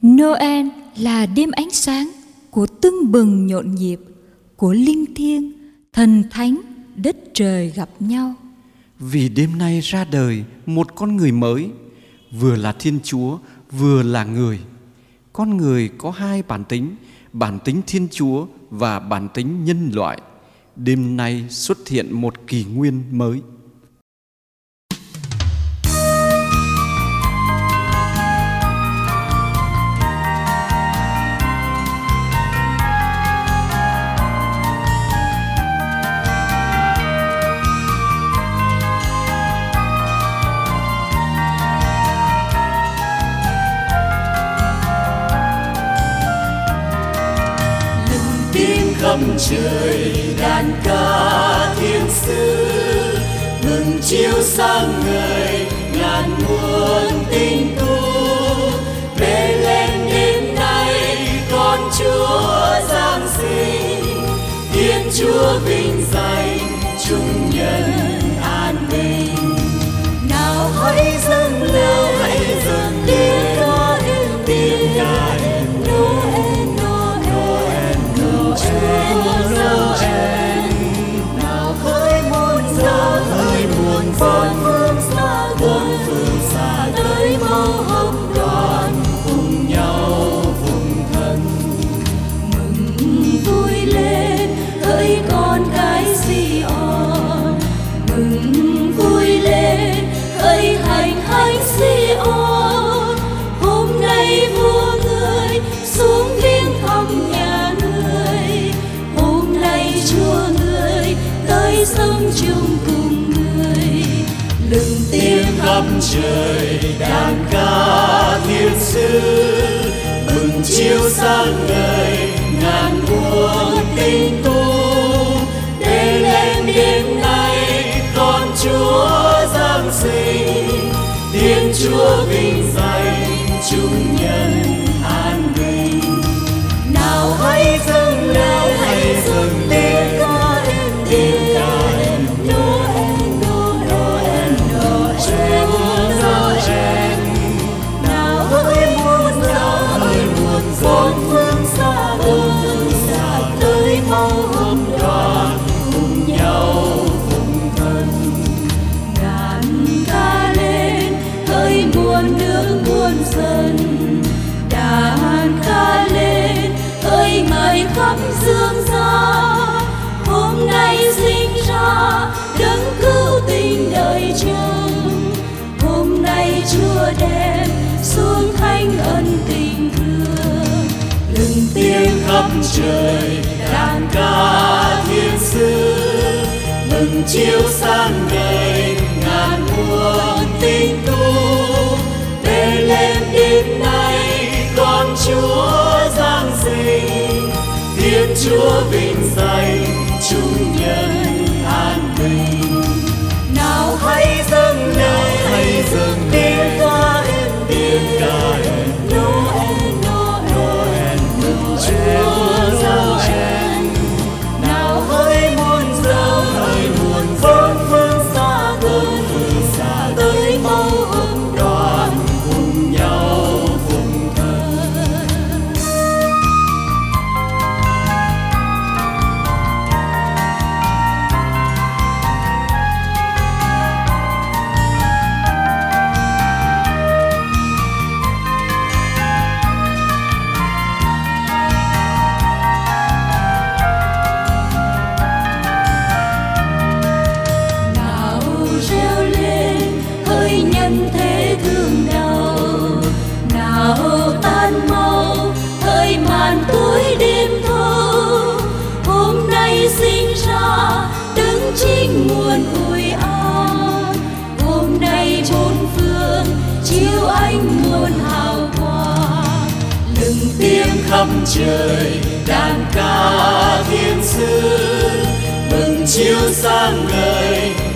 Noel là đêm ánh sáng của tưng bừng nhộn nhịp, của linh thiêng, thần thánh, đất trời gặp nhau. Vì đêm nay ra đời một con người mới, vừa là Thiên Chúa, vừa là người. Con người có hai bản tính Thiên Chúa và bản tính nhân loại. Đêm nay xuất hiện một kỷ nguyên mới. Khắp trời đàn ca thiên sứ mừng chiếu sáng ngời ngàn muôn tình tu. Bethlehem đêm nay con Chúa giáng sinh, Thiên Chúa vinh danh chung nhân an bình. Nào hãy dâng lên tiếng ca êm Noel, Noel, nào khơi muôn bốn phương xa tới màu hồng đoàn cùng nhau phụng thần. Mừng vui lên hỡi con cái Sion, mừng vui lên hỡi hành Sion. Hôm nay vua người xuống viếng thăm nhà người, hôm nay Chúa người tới sống chung cùng người. Lừng tiếng khắp trời đàn ca thiên sứ mừng chiếu sáng ngời ngàn muôn tình tu. Bethlehem đêm nay con Chúa giáng sinh, Thiên Chúa vinh danh chung nhân an bình. Nào hãy dâng tiếng ca êm Noel, Noel, Noel. Nào hỡi muôn bốn phương xa tới màu hồng đoàn cùng nhau phụng thần. Đàn ca lên hỡi muôn nước muôn dân, đàn ca lên hỡi ngài khắp dương gian. Hôm nay sinh ra đấng cứu tình đời trông, hôm nay Chúa đem xuống thánh ân tình thương. Lừng tiếng khắp trời đàn ca thiên sứ mừng chiếu sáng ngời ngàn muôn tình tu. Bethlehem đêm nay con Chúa giáng sinh, Thiên Chúa vinh danh chung nhân an bình. Nào hãy dâng tiếng ca êm Noel, Noel, Chúa giáng sinh. Nào hỡi muôn bốn phương xa tới màu hồng đoàn cùng nhau phụng thần. Nào reo lên hỡi nhân thế thương đau, nào tan mau hỡi màn tối đêm thâu. Hôm nay sinh ra đấng chính nguồn ủi an, hôm nay bốn phương chiếu ánh muôn hào quang. Lừng tiếng khắp trời đàn ca thiên sứ mừng chiếu sáng ngời